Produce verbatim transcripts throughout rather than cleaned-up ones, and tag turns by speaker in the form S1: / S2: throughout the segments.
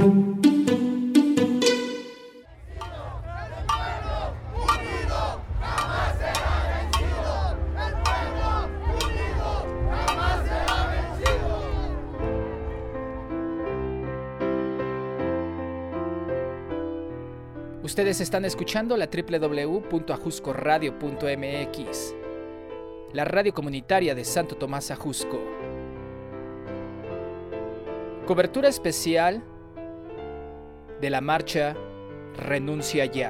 S1: Ustedes están escuchando la doble u doble u doble u punto ajusco radio punto eme equis, la radio comunitaria de Santo Tomás Ajusco. Cobertura especial de la marcha Renuncia Ya.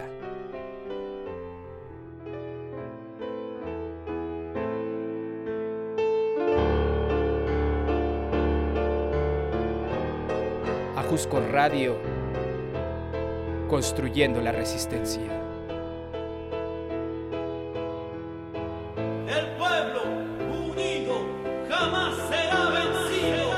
S1: Ajusco Radio, construyendo la resistencia.
S2: El pueblo unido jamás será vencido.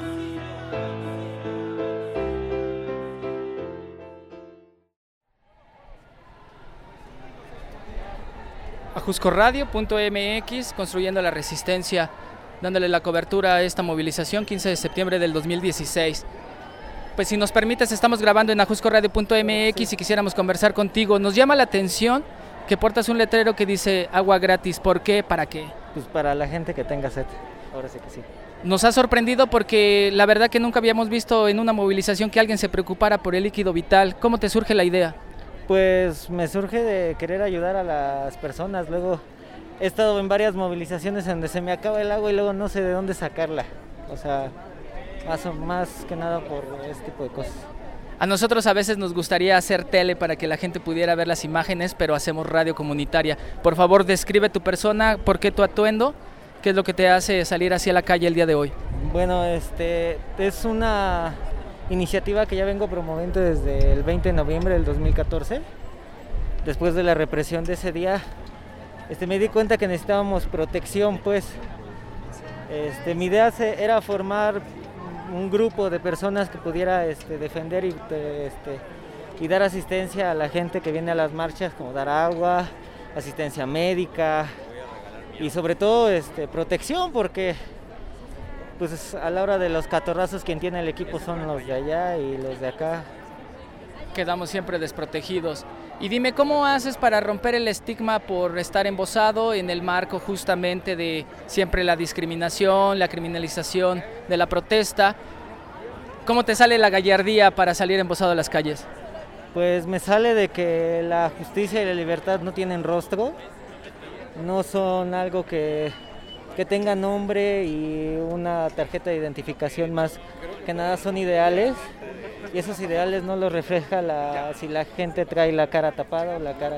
S1: Ajusco radio punto eme equis, construyendo la resistencia, dándole la cobertura a esta movilización quince de septiembre del dos mil dieciséis. Pues si nos permites, estamos grabando en ajusco radio punto eme equis y quisiéramos conversar contigo. Nos llama la atención que portas un letrero que dice agua gratis. ¿Por qué? ¿Para qué?
S3: Pues para la gente que tenga sed, ahora sí que sí.
S1: Nos ha sorprendido porque la verdad que nunca habíamos visto en una movilización que alguien se preocupara por el líquido vital. ¿Cómo te surge la idea?
S3: Pues me surge de querer ayudar a las personas. Luego he estado en varias movilizaciones en donde se me acaba el agua y luego no sé de dónde sacarla. O sea, más, más que nada por este tipo de cosas.
S1: A nosotros a veces nos gustaría hacer tele para que la gente pudiera ver las imágenes, pero hacemos radio comunitaria. Por favor, describe tu persona, por qué tu atuendo, qué es lo que te hace salir hacia la calle el día de hoy.
S3: Bueno, este es una iniciativa que ya vengo promoviendo desde el veinte de noviembre del dos mil catorce. Después de la represión de ese día, este, me di cuenta que necesitábamos protección, pues. Este, mi idea se, era formar un grupo de personas que pudiera este, defender y, este, y dar asistencia a la gente que viene a las marchas, como dar agua, asistencia médica y sobre todo este, protección, porque pues a la hora de los catorrazos quien tiene el equipo son los de allá y los de acá.
S1: Quedamos siempre desprotegidos. Y dime, ¿cómo haces para romper el estigma por estar embosado en el marco justamente de siempre la discriminación, la criminalización de la protesta? ¿Cómo te sale la gallardía para salir embosado a las calles?
S3: Pues me sale de que la justicia y la libertad no tienen rostro, no son algo que, que tenga nombre y una tarjeta de identificación, más que nada son ideales. Y esos ideales no los refleja la, si la gente trae la cara tapada o la cara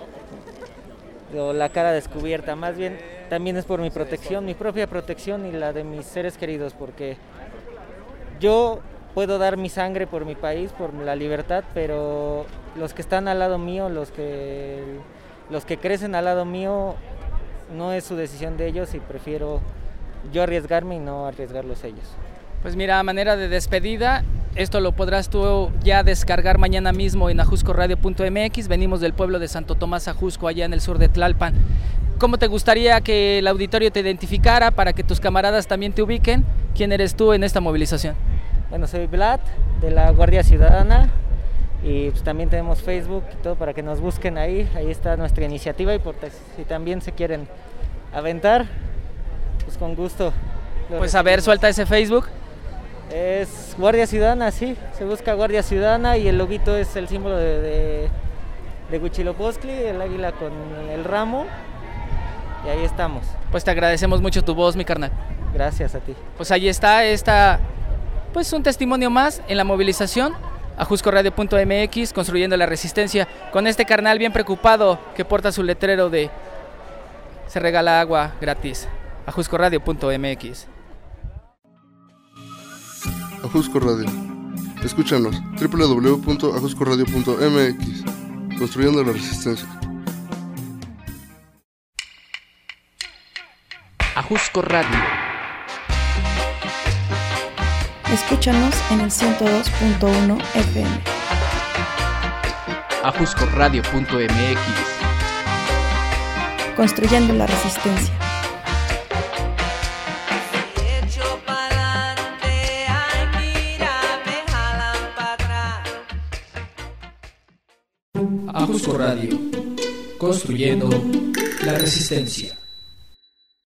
S3: o la cara descubierta. Más bien también es por mi protección, mi propia protección y la de mis seres queridos, porque yo puedo dar mi sangre por mi país, por la libertad, pero los que están al lado mío, los que los que crecen al lado mío, no es su decisión de ellos y prefiero yo arriesgarme y no arriesgarlos ellos.
S1: Pues mira, a manera de despedida, esto lo podrás tú ya descargar mañana mismo en ajusco radio punto eme equis. Venimos del pueblo de Santo Tomás Ajusco, allá en el sur de Tlalpan. ¿Cómo te gustaría que el auditorio te identificara para que tus camaradas también te ubiquen? ¿Quién eres tú en esta movilización?
S3: Bueno, soy Vlad, de la Guardia Ciudadana, y pues también tenemos Facebook y todo para que nos busquen ahí. Ahí está nuestra iniciativa y por si también se quieren aventar, pues con gusto.
S1: Pues a ver, suelta ese Facebook.
S3: Es Guardia Ciudadana, sí, se busca Guardia Ciudadana y el loguito es el símbolo de, de, de Huitzilopochtli, el águila con el ramo, y ahí estamos.
S1: Pues te agradecemos mucho tu voz, mi carnal.
S3: Gracias a ti.
S1: Pues ahí está, esta, pues un testimonio más en la movilización, ajusco radio punto eme equis, construyendo la resistencia, con este carnal bien preocupado que porta su letrero de se regala agua gratis, ajusco radio punto eme equis.
S4: Ajusco Radio. Escúchanos, doble u doble u doble u punto ajusco radio punto eme equis, construyendo la resistencia.
S1: Ajusco Radio.
S5: Escúchanos en el ciento dos punto uno efe eme.
S1: ajusco radio punto eme equis.
S5: Construyendo la resistencia.
S6: Echo pa'lante, ay mira, me jalan para atrás.
S1: Ajusco Radio, construyendo la resistencia.